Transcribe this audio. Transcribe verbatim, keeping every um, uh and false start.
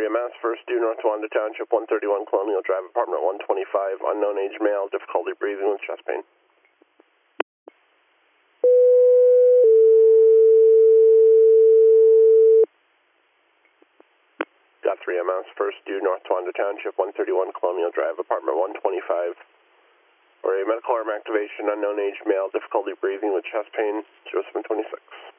M S, first due North Wanda Township, one thirty-one Colonial Drive, apartment one twenty-five, unknown age male, difficulty breathing with chest pain. Got three M S, first due North Wanda Township, one thirty-one Colonial Drive, apartment one twenty-five. For a medical arm activation, unknown age male, difficulty breathing with chest pain, zero seven twenty-six.